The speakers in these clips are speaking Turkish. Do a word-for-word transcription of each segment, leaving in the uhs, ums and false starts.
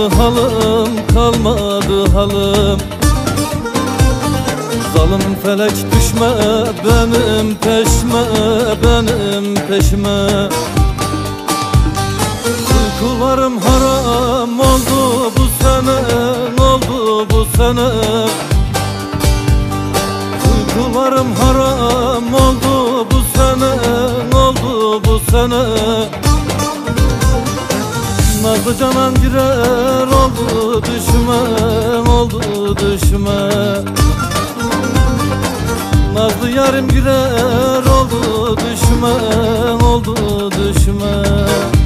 kalmadı halim, kalmadı halim. Zalim felek düşme benim peşime, benim peşime. Uykularım haram oldu bu sene, oldu bu sene. Uykularım haram oldu bu sene, oldu bu sene. Nazlı canan girer oldu düşme, oldu düşme. Nazlı yarim girer oldu düşme, oldu düşme.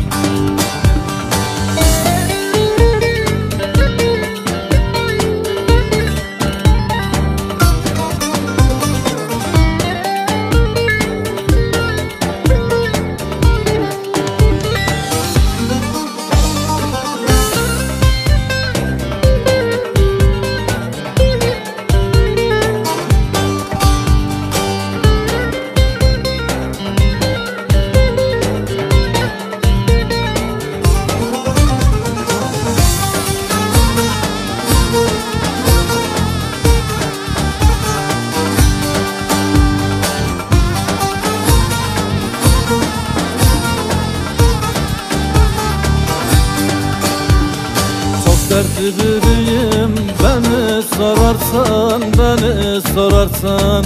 Dertli biriyim, beni sorarsan, beni sorarsan.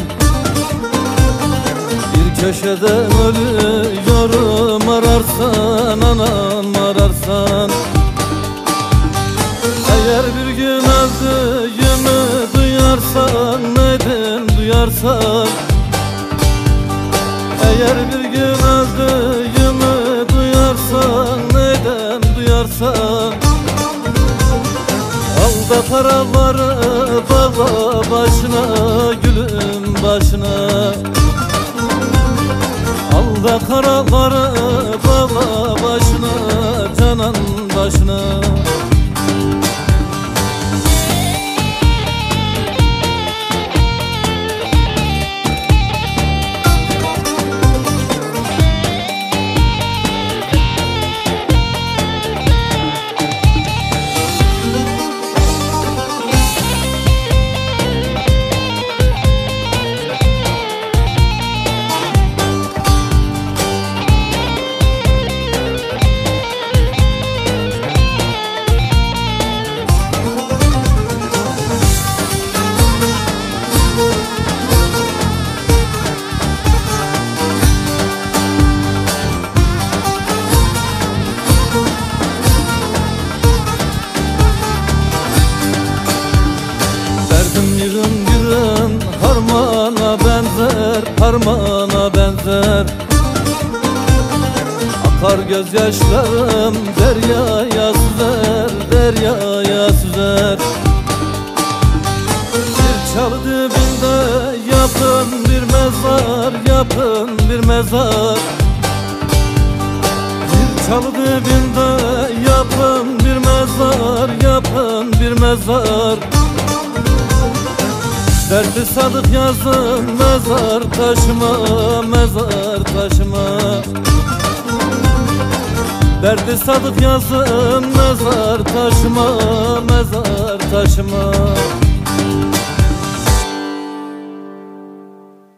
Bir köşede ölüyorum ararsan, anam ararsan. Eğer bir gün öldüğümü duyarsan, neden duyarsan. Eğer bir gün öldüğümü duyarsan, neden duyarsan. Al da paraları bağla başına, gülüm başına. Al da paraları bağla başına, canan başına. Yürüm yürüm harmana benzer, harmana benzer. Akar gözyaşlarım deryaya süzer, deryaya süzer. Bir çalı dibinde yapın bir mezar, yapın bir mezar. Bir çalı dibinde yapın bir mezar, yapın bir mezar. Dertli sadık yazın mezar taşıma, mezar taşıma. Dertli sadık yazın mezar taşıma, mezar taşıma.